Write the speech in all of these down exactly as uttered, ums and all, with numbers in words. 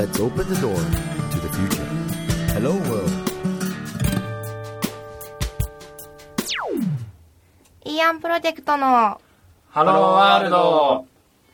Let's open the door to the future. Hello world. イーアンプロジェクトのハローワールド。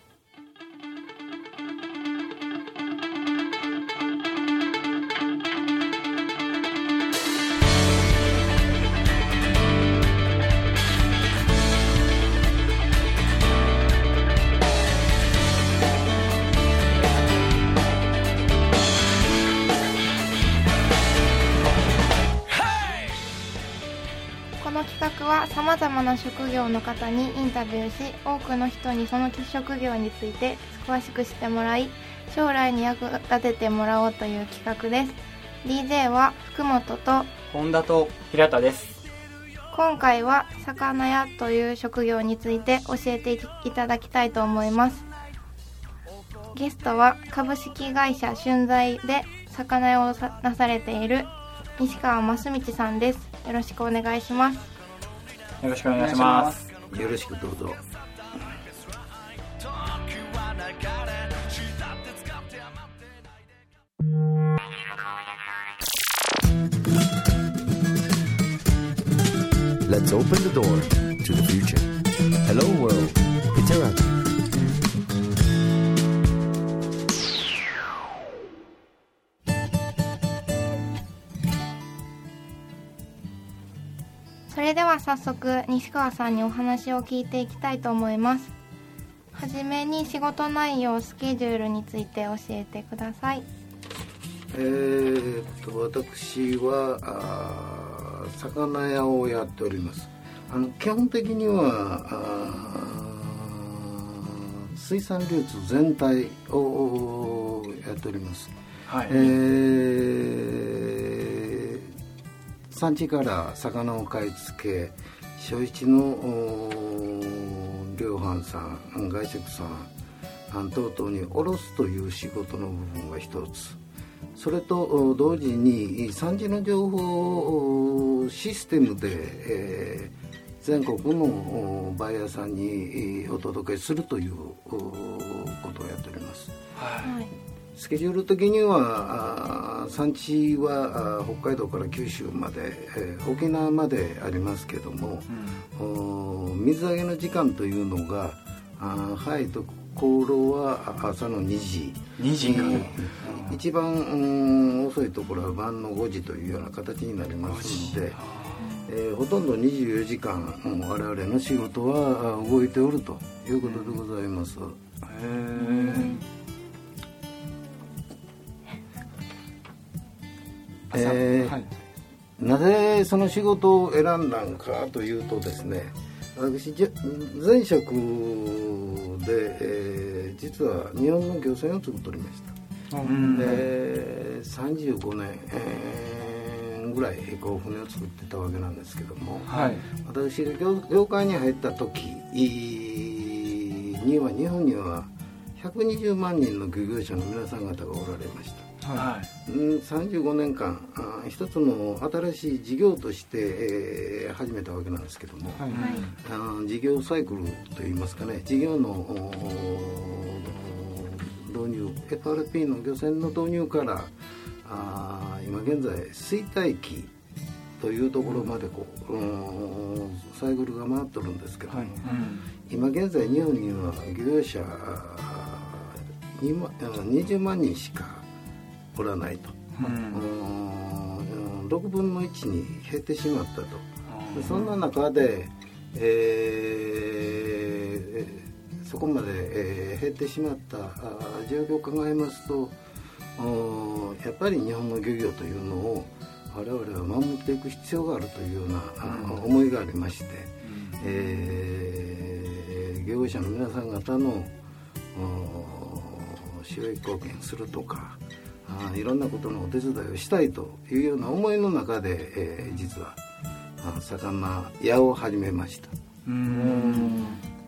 この企画はさまざまな職業の方にインタビューし、多くの人にその職業について詳しく知ってもらい、将来に役立ててもらおうという企画です。 ディージェー は福本と本田と平田です。 今回は魚屋という職業について教えていただきたいと思います。ゲストは株式会社春材で魚屋をなされている西川真道さんです。よろしくお願いします。 よろしくお願いします。 よろしくどうぞ。 Let's open the door to the future. Hello world. Hitera. それでは早速西川さんにお話を聞いていきたいと思います。はじめに仕事内容、スケジュールについて教えてください。 えー、っと私はあ魚屋をやっております。あの基本的には水産流通全体をやっております。 はい。 えー産地から魚を買い付け、初市の量販さん、外食さん等々に卸すという仕事の部分が一つ、それと同時に産地の情報システムで、えー、全国のバイヤーさんにお届けするということをやっております。 はい。 スケジュール的には産地は北海道から九州まで、えー、沖縄までありますけども、うん、水揚げの時間というのが早いところは朝のにじ、 にじか、うん、 一番、うん、遅いところは晩のごじというような形になりますので、えー、ほとんどにじゅうよじかん我々の仕事は動いておるということでございます。 へー。 えーはい、なぜその仕事を選んだんかというとですね、私前職で、えー、実は日本の漁船を作っておりました。うん、でさんじゅうごねん、えー、ぐらいこう船を作ってたわけなんですけども、はい、私が 業, 業界に入った時には日本にはひゃくにじゅうまんにんの漁業者の皆さん方がおられました。はい、さんじゅうごねんかん一つの新しい事業として、えー、始めたわけなんですけども、はい、あの事業サイクルといいますかね、事業の導入 エフアールピー の漁船の導入からあ今現在衰退期というところまでこう、うん、サイクルが回ってるんですけども、はい、うん、今現在日本には漁業者にじゅうまんにんしかおらないと、うん、ろくぶんのいちに減ってしまったと。でそんな中で、えー、そこまで、えー、減ってしまった状況を考えますと、やっぱり日本の漁業というのを我々は守っていく必要があるというような、うん、思いがありまして、うん、えー、漁業者の皆さん方の収益貢献するとか、あいろんなことのお手伝いをしたいというような思いの中で、えー、実は魚屋を始めました。うーん、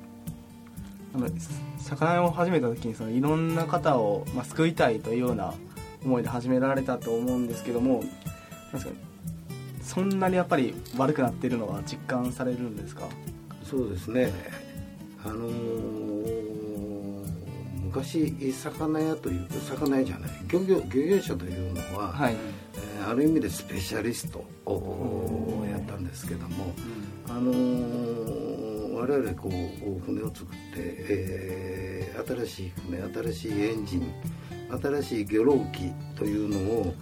魚屋を始めた時にそのいろんな方を、まあ、救いたいというような思いで始められたと思うんですけども、確かにそんなにやっぱり悪くなっているのは実感されるんですか？ そうですね、あのー、 昔魚屋という魚屋じゃない漁業、漁業者というのは、はい、えー、ある意味でスペシャリストをやったんですけども、うん、あのー、我々こう船を作って、えー、新しい船、新しいエンジン、新しい漁労機というのを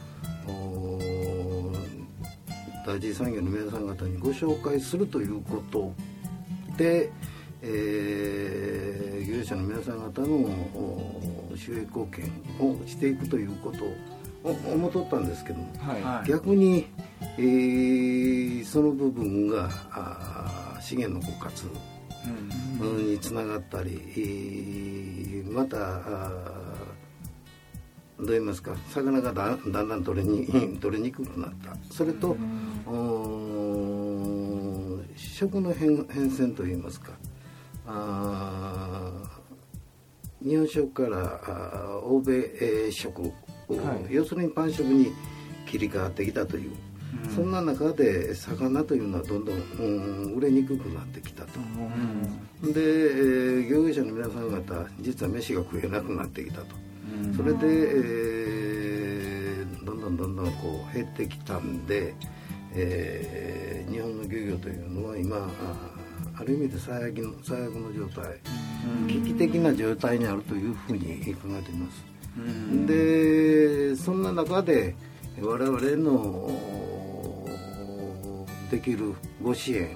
第一次産業の皆さん方にご紹介するということで、えー、漁業者の皆さん方の収益貢献をしていくということを思っとったんですけども、はい、逆に、えー、その部分が資源の枯渇につながったり、えー、またどう言いますか、魚が だ, だんだん取れに取れにくくなった。それと、食の 変, 変遷といいますか、あ日本食から欧米食、はい、要するにパン食に切り替わってきたという、うん、そんな中で魚というのはどんどん、うん、売れにくくなってきたと、うん、で、えー、漁業者の皆さん方実は飯が食えなくなってきたと、うん、それで、えー、どんどんどんどんこう減ってきたんで、えー、日本の漁業というのは今 あ, ある意味で最悪の、最悪の状態、うん、危機的な状態にあるというふうに考えています、うん、でそんな中で我々のできるご支援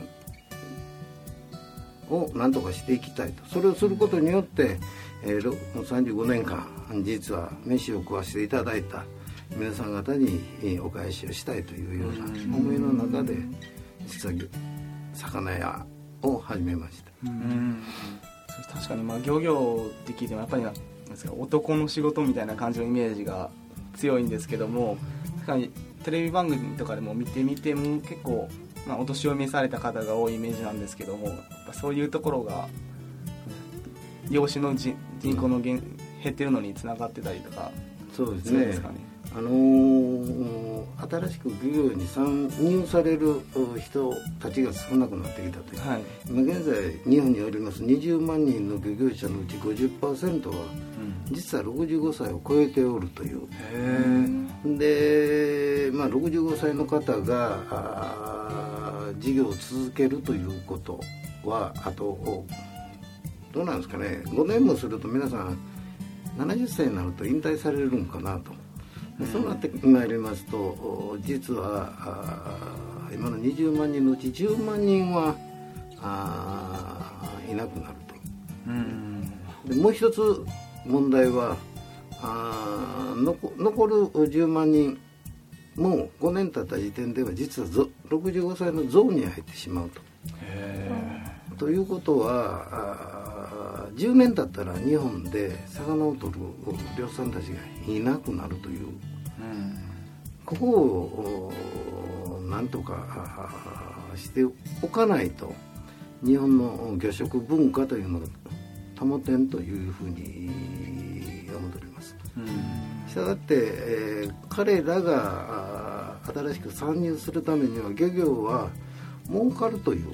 を何とかしていきたいと。それをすることによって、えー、さんじゅうごねんかん実は飯を食わせていただいた皆さん方にお返しをしたいというような思いの中で実は魚屋を始めました。うん、 確かにまあ漁業って聞いてもやっぱりなんですか、男の仕事みたいな感じのイメージが強いんですけども、確かにテレビ番組とかでも見てみても結構、まあ、お年を召された方が多いイメージなんですけども、やっぱそういうところが養子の人口の減ってるのにつながってたりとか。 そうですね。そうですかね。あのー、新しく漁業に参入される人たちが少なくなってきたという、はい、今現在日本におりますにじゅうまんにんの漁業者のうち ごじゅっパーセント は、うん、実はろくじゅうごさいを超えておるという。へで、まあ、ろくじゅうごさいの方が事業を続けるということは、あとどうなんですかね、ごねんもすると皆さんななじゅっさいになると引退されるんかなと。そうなってまいりますと、実は今のにじゅうまんにんのうちじゅうまんにんはいなくなると。うんでもう一つ問題は、あ残残るじゅうまんにんもごねん経った時点では実はろくじゅうごさいのゾーンに入ってしまうと。へー。ということはじゅうねん経ったら日本で魚を取る漁師さんたちがいなくなるという、うん、ここをなんとかしておかないと日本の漁食文化というのが保てんというふうに思っております。したがって、えー、彼らが新しく参入するためには漁業は儲かるという、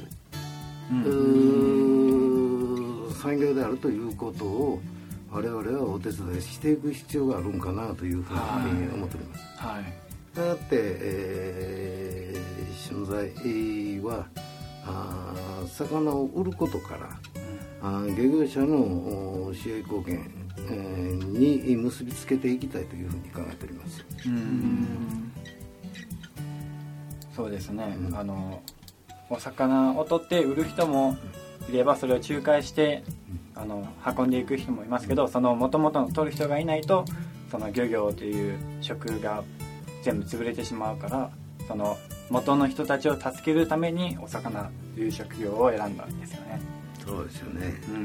うん、産業であるということを我々はお手伝いしていく必要があるんかなというふうに思っております。はい。したがって、えー、春財はあ魚を売ることから、うん、あ漁業者の収益貢献、えー、に結びつけていきたいというふうに考えております。うん、 そうですね、うん、あのお魚を取って売る人もいれば、それを仲介してあの運んでいく人もいますけど、その元々の取る人がいないとその漁業という職が全部潰れてしまうから、その元の人たちを助けるためにお魚という職業を選んだんですよね。 そうですよね。うん。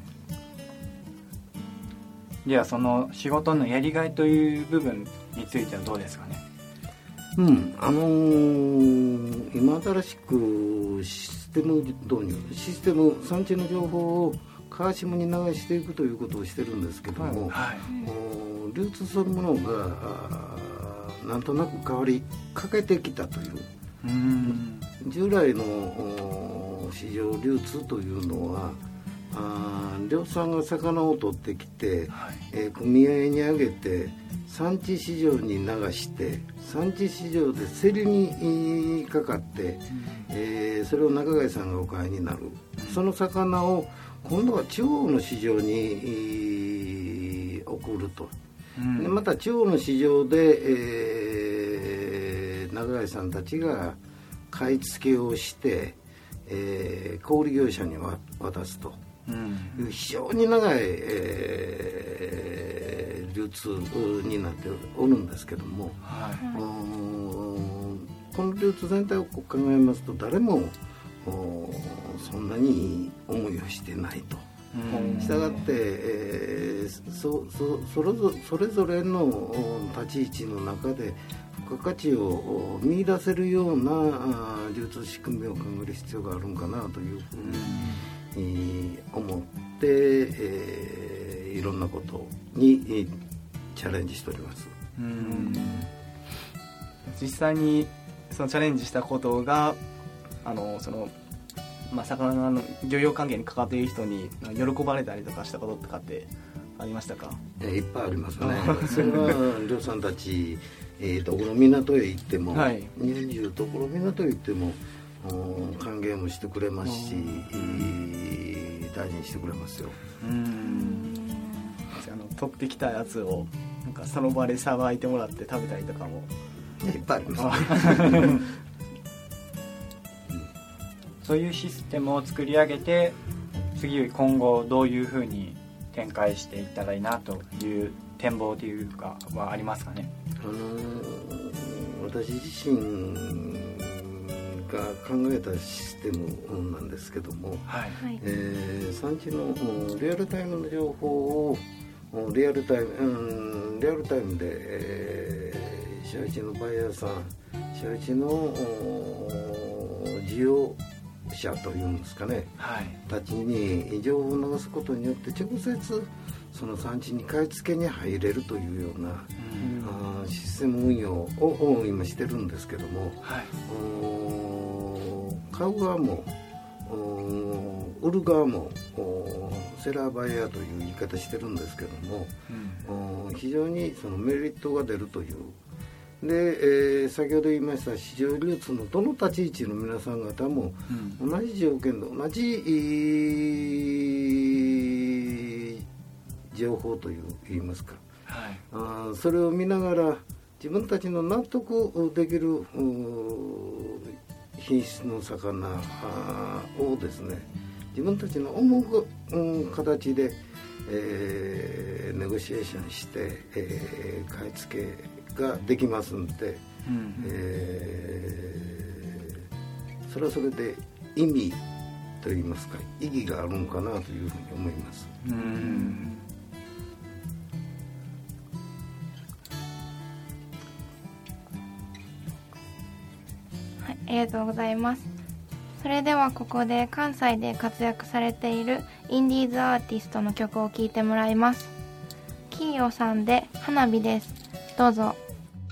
ではその仕事のやりがいという部分についてはどうですかね。 うん、あのー、今新しくシステム導入、システム産地の情報を川下に流していくということをしてるんですけども、はいはい、流通するものがなんとなく変わりかけてきたという、うーん従来の市場流通というのはあ漁師さんが魚を取ってきて、 はい、 えー、組合にあげて産地市場に流して産地市場で競りにかかって、うん、えー、それを仲買さんがお買いになる、その魚を今度は地方の市場に送ると、うん、でまた地方の市場で、えー、仲買さんたちが買い付けをして、えー、小売業者に渡すと、うん、非常に長い、えー、流通になっておるんですけども、はい、この流通全体を考えますと誰もそんなに思いをしてないと。したがって、えー、そ, そ, そ, れぞそれぞれの立ち位置の中で付加価値を見出せるような流通仕組みを考える必要があるんかなというふうに思って、えー、いろんなことにチャレンジしております。うん、 実際にそのチャレンジしたことがあのそのまあ、魚の漁業関係に関わっている人に喜ばれたりとかしたこととかってありましたか？ いっぱいありますね。それは漁師さんたち、えー、どこの港へ行っても、はい、年中どこの港へ行っても歓迎もしてくれますし、大事にしてくれますよ。うん、 あの取ってきたやつをなんかその場でさばいてもらって食べたりとかもいっぱいありますね。 そういうシステムを作り上げて次今後どういうふうに展開していったらいいなという展望というかはありますかね？ あのー、私自身が考えたシステムなんですけども、はい、えー、産地のリアルタイムの情報をリアルタイム、うん、リアルタイムで、えー、市街地のバイヤーさん、市街地の需要者というんですかね、はい、たちに情報を流すことによって直接その産地に買い付けに入れるというような、うん、あシステム運用を今してるんですけども、はい、買う側も売る側もセラーバイヤーという言い方してるんですけども、うん、非常にそのメリットが出るというで、えー、先ほど言いました市場流通のどの立ち位置の皆さん方も同じ条件で同じ、えー、情報という言いますか、はい、あそれを見ながら自分たちの納得できる品質の魚をですね自分たちの思う、うん、形で、えー、ネゴシエーションして、えー、買い付けができますんで、うん、えー、それはそれで意味といいますか意義があるのかなというふうに思います。うん、 はい、ありがとうございます。それではここで関西で活躍されているインディーズアーティストの曲を聴いてもらいます。キーヨさんで花火です。どうぞ。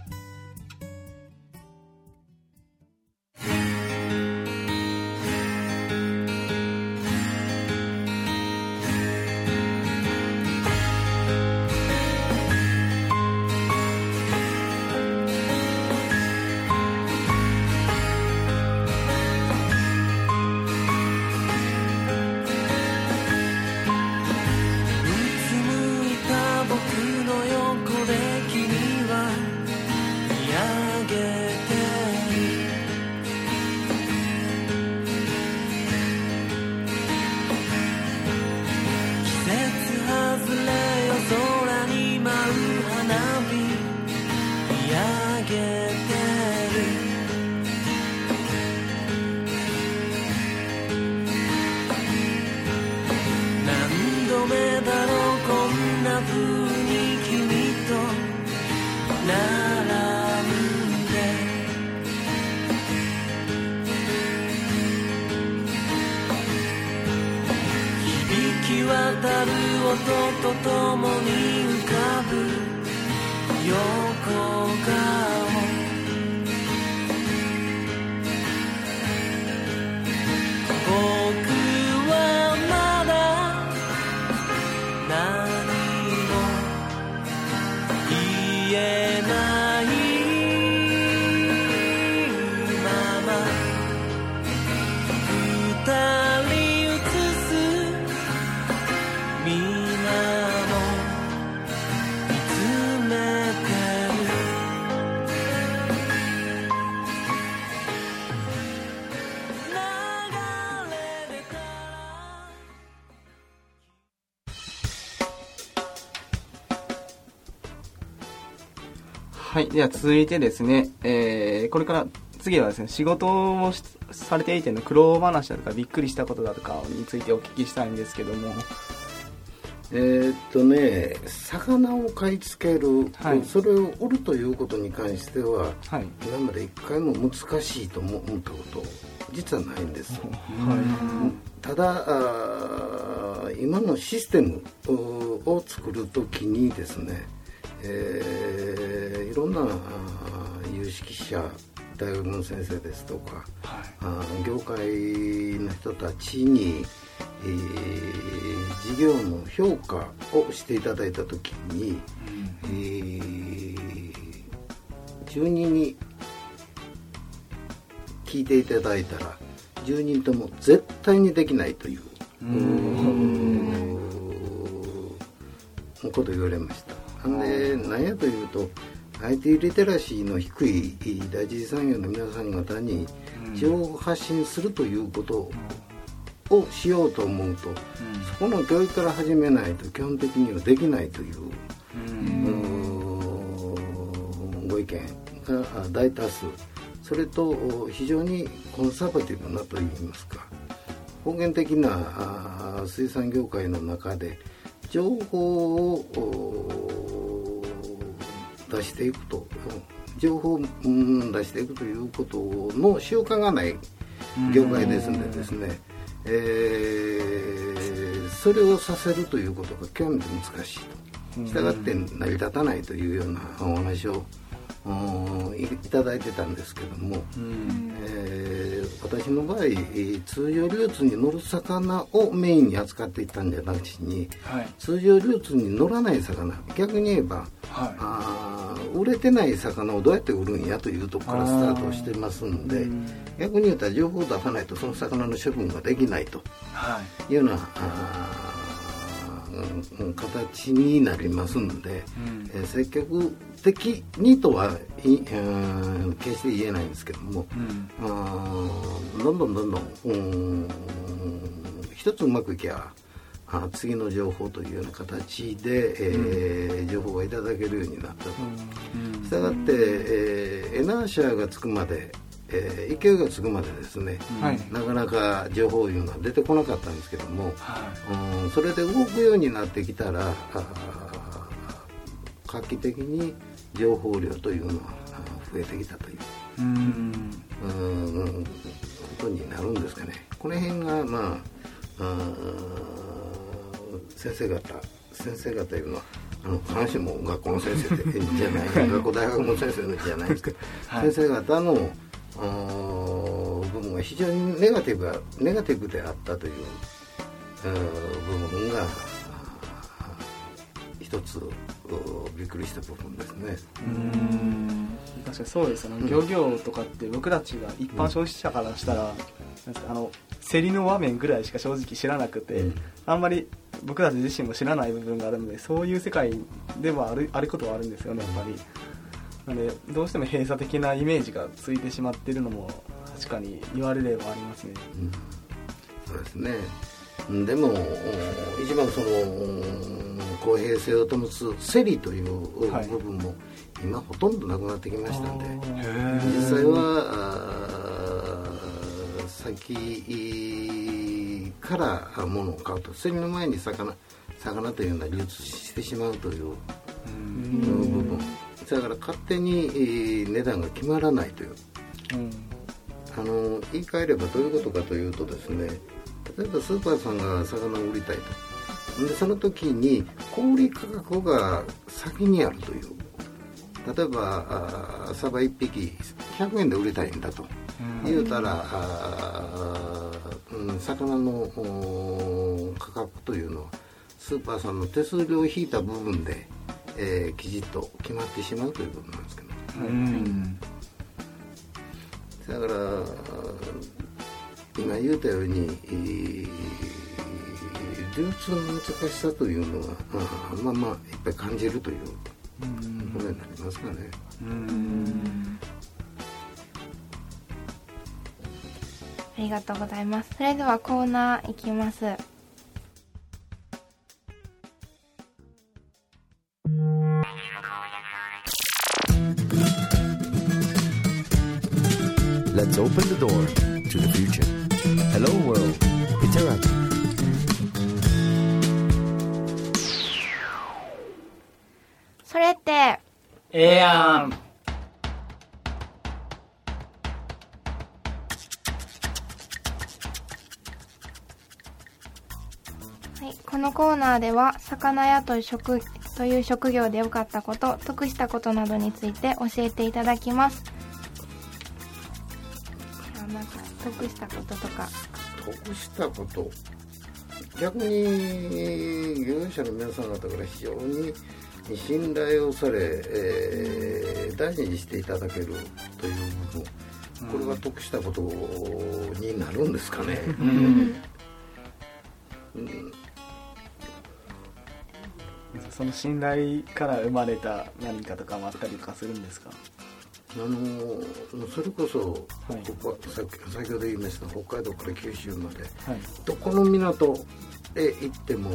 渡る音とともに浮かぶ横顔僕はまだはい、では続いてですね、えー、これから次はですね、仕事をされていての苦労話だとかびっくりしたことだとかについてお聞きしたいんですけども。 えーっとね、魚を買い付ける、はい、それを売るということに関しては、はい、今まで一回も難しいと思ったこと実はないんです、はい、ただ今のシステムを作るときにですね、えー、いろんな有識者、大学の先生ですとか、はい、あ業界の人たちに、えー、事業の評価をしていただいたときに、うんえー、じゅうにんに聞いていただいたらじゅうにんとも絶対にできないという、うーんことを言われました。で何やというとアイティー リテラシーの低い第一次産業の皆さん方に情報発信するということをしようと思うと、うん、そこの教育から始めないと基本的にはできないという、うん、ご意見が大多数。それと非常にコンサバティブなといいますか、方言的な水産業界の中で情報を出していくと、情報を出していくということの習慣がない業界ですのでですね、えー、それをさせるということが極めて難しいと。したがって成り立たないというようなお話をいただいてたんですけども、うんえー、私の場合通常流通に乗る魚をメインに扱っていったんじゃなくてに、はい、通常流通に乗らない魚、逆に言えば、はい、あ売れてない魚をどうやって売るんやというところからスタートしてますんで、逆に言ったら情報を出さないとその魚の処分ができないというような、はいうん、形になりますので、うんえー、積極的にとは、いえー、決して言えないんですけども、うん、あどんどんどんどん、うん、一つうまくいけばあ次の情報というような形で、えーうん、情報がいただけるようになったと。したがって、えー、エナーシャがつくまでえー、勢いがつくまでですね、はい、なかなか情報いうのは出てこなかったんですけども、はいうん、それで動くようになってきたら画期的に情報量というのは増えてきたといううんうんことになるんですかね。この辺がまあ、あ先生方先生方いうのはあの話も学校の先生でじゃない学校大学の先生のじゃないですけど、はい、先生方の部分が非常にネガティブネガティブであったという部分が一つびっくりした部分ですね。 うーん確かにそうですよね、うん、漁業とかって僕たちが一般消費者からしたら、うん、あの競りの場面ぐらいしか正直知らなくて、うん、あんまり僕たち自身も知らない部分があるので、そういう世界ではある、あることはあるんですよねやっぱり。なのでどうしても閉鎖的なイメージがついてしまっているのも確かに言われればありますね、 うん、そうですね。でも一番その公平性を保つ競りという部分も今ほとんどなくなってきましたので、はい、実際は先から物を買うと競りの前に魚魚というのは流通してしまうという部分だから勝手に値段が決まらないという、うん、あの言い換えればどういうことかというとですね、例えばスーパーさんが魚を売りたいと、でその時に小売価格が先にあるという、例えばサバいっぴきひゃくえんで売りたいんだと、うん、言うたらあ、うん、魚の価格というのはスーパーさんの手数料を引いた部分でえー、きちっと決まってしまうということなんですけど、うんだから今言うたように、えー、流通の難しさというのはまあまあいっぱい感じるということになりますかね。うんありがとうございます。それではコーナーいきます。 Let's open the door to the future. Hello World, Piteragi. それってええやん。 はい、このコーナーでは魚屋という職という職業で良かったこと、得したことなどについて教えていただきます。なんか得したこととか。 得したこと、逆に漁業者の皆さん方から非常に信頼をされ、えー、大事にしていただけるという部分、これは得したことになるんですかね。うんうん、 その信頼から生まれた何かとかもあったりとかするんですか？ あのそれこそ、はい、ここ先ほど言いました北海道から九州まで、はい、どこの港へ行っても、うん、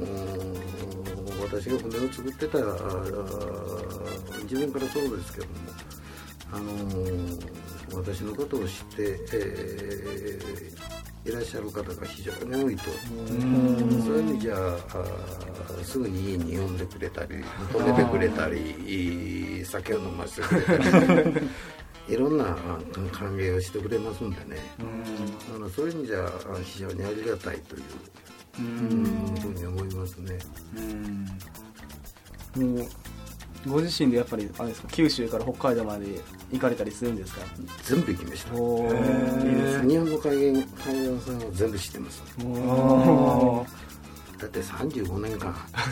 私が船を作ってた自分からそうですけども、あの私のことを知って、えー、いらっしゃる方が非常に多いと、そういう意味じゃあすぐに家に呼んでくれたり止めてくれたり酒を飲ませてくれたりいろんな歓迎をしてくれますんでね、あのそういう意味じゃ非常にありがたいというふうに思いますね。 うん、もうご自身でやっぱりあれですか、九州から北海道まで行かれたりするんですか？ 全部行きました。おー、日本の海岸海岸さんは全部知ってます。おだってさんじゅうごねんかん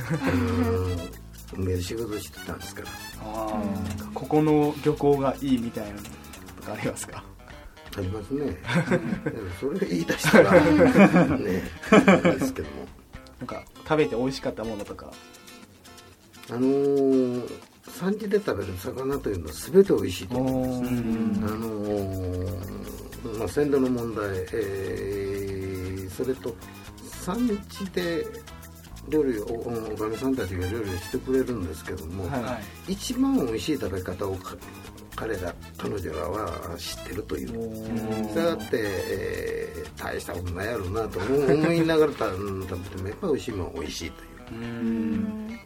海で仕事してたんですから。 あ、ここの漁港がいいみたいなのとかありますか？ ありますね。それで言い出したらねですけども、 なんか食べて美味しかったものとか。 あのー、産地で食べる魚というのは全て美味しいと思います。あのー、まあ、鮮度の問題、えー、それと産地で料理を お, おかみさんたちが料理をしてくれるんですけども、はい、一番美味しい食べ方を彼ら彼女らは知ってるという。それだって、えー、大したことないやろうなと思いながら食べてもやっぱり美味しいもんは美味しいという。うん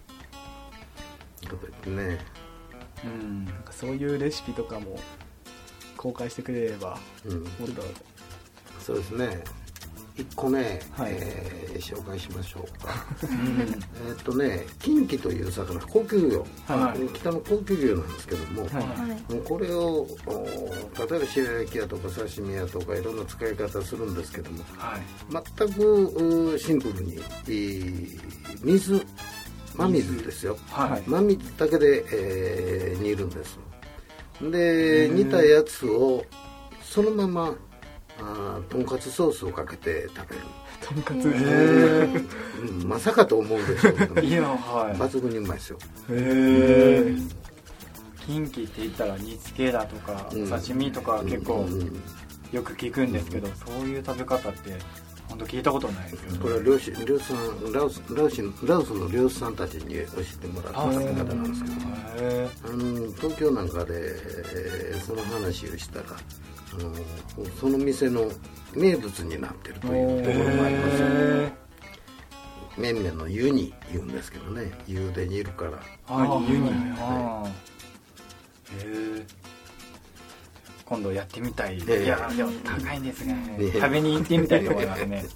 ね、 うん、なんかそういうレシピとかも公開してくれれば、うん、もっとそうですね。いっこね、はい、えー、紹介しましょうか。えっとね、キンキという魚、高級魚、はい、北の高級魚なんですけども、はい、もうこれを例えば白焼き屋とか刺身屋とかいろんな使い方するんですけども、はい、全くシンプルに水真水ですよ、はい、真水だけで、えー、煮るんです。で煮たやつをそのままあとんかつソースをかけて食べる。 とんかつ、 えーうん、まさかと思うでしょうけどもいや、はい、抜群にうまいですよ。へえ。 キンキって言ったら煮付けだとか、うん、刺身とか結構よく聞くんですけど、うん、そういう食べ方って本当聞いたことないですよね。 これは漁師漁師さんラオスラオスラオスの漁師さんたちに教えてもらった食べ方なんですけど、あの東京なんかで、えー、その話をしたら、あのその店の名物になってるというところもありますよね。麺々の湯に言うんですけどね、湯で煮るから。 あ、湯に。はい、へえ。今度やってみたい。えー、いやでも高いんですが、ね、ね、食べに行ってみたいと思いますね。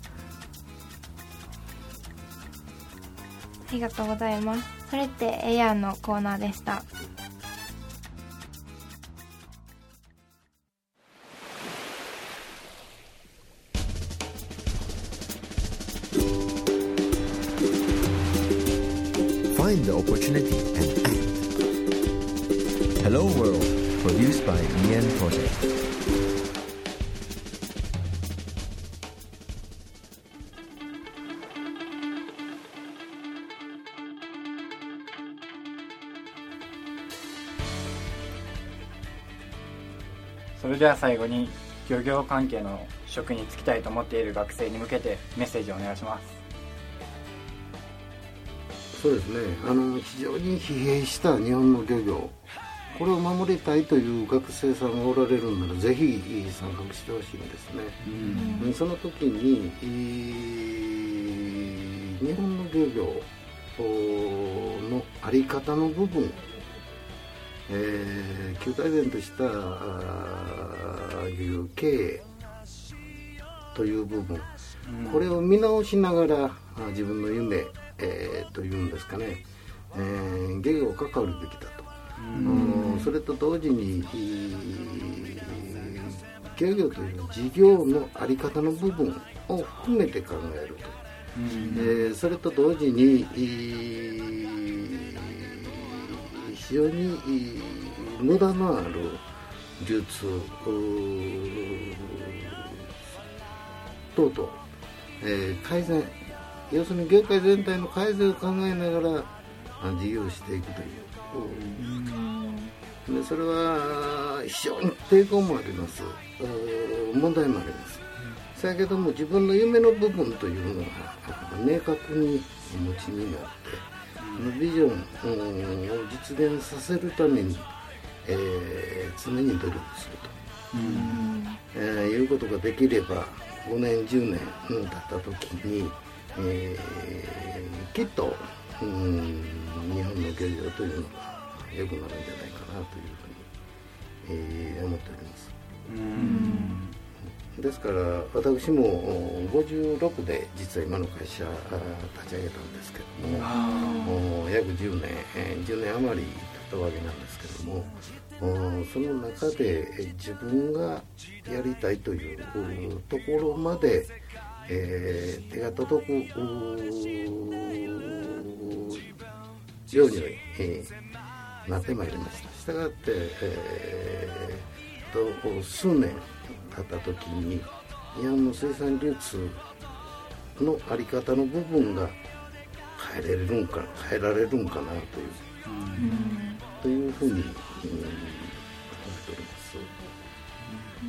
ありがとうございます。それってエアのコーナーでした。 Find the opportunity and act. Hello World, produced by Ian Project. それでは最後に漁業関係の職に就きたいと思っている学生に向けてメッセージをお願いします。 そうですね、あの非常に疲弊した日本の漁業これを守りたいという学生さんがおられるならぜひ参画してほしいんですね、うん、その時に日本の漁業の在り方の部分、えー、旧体然とした漁業経営という部分、うん、これを見直しながら自分の夢、えー、というんですかね、えー、漁業を関わるべきだと、うん、それと同時に漁業という事業の在り方の部分を含めて考えると、うんえー、それと同時に非常に無駄のある流通等々、えー、改善、要するに業界全体の改善を考えながら事業をしていくという、うん、でそれは非常に抵抗もあります、問題もあります。だけども自分の夢の部分というのが明確にお持ちになって、ビジョンを実現させるために、えー、常に努力すると、うんえー、いうことができればごねんじゅうねん経った時に、えー、きっと、うん、日本の漁業というのが良くなるんじゃないかなというふうに、えー、思っております。うんですから私もごじゅうろくで実は今の会社立ち上げたんですけども、もう約じゅうねんじゅうねん余り経ったわけなんですけども、その中で自分がやりたいというところまで、えー、手が届くように、えー、なってまいりました。したがって、えー、と数年経った時に日本の水産流通の在り方の部分が変えられるんか変えられるんかなという、うん、というふうに、うん、思っております、 うん、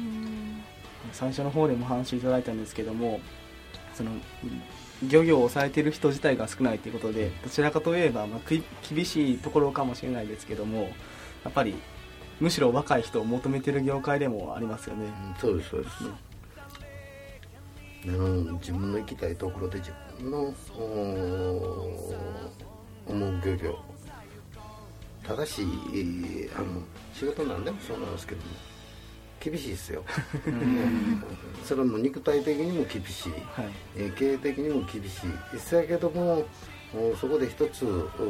最初の方でも話いただいたんですけども、その漁業をされている人自体が少ないということで、どちらかといえば、まあ、厳しいところかもしれないですけども、やっぱりむしろ若い人を求めている業界でもありますよね、 うん、そうですそうです、あの自分の行きたいところで自分の思う漁業、ただしあの仕事なんでもそうなんですけども厳しいですよそれはもう肉体的にも厳しい、はい、経営的にも厳しいですけども、そこで一つ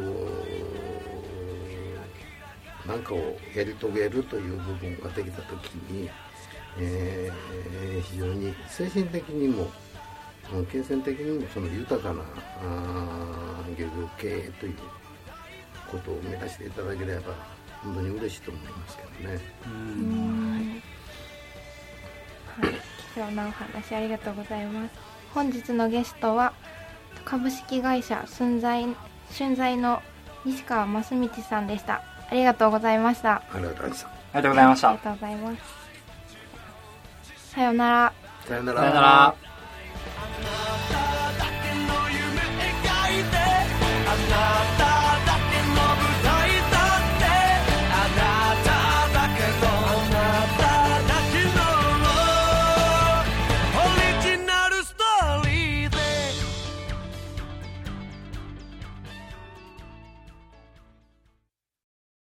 何かをやり遂げるという部分ができたときに、えー、非常に精神的にも金銭的にもその豊かな漁業経営ということを目指していただければ本当に嬉しいと思いますけどね。うん、 はい、貴重なお話ありがとうございます。本日のゲストは株式会社春在春在の西川増道さんでした。ありがとうございました。 ありがとうございました。 ありがとうございました。 ありがとうございます。さようなら。 さようなら。 さようなら。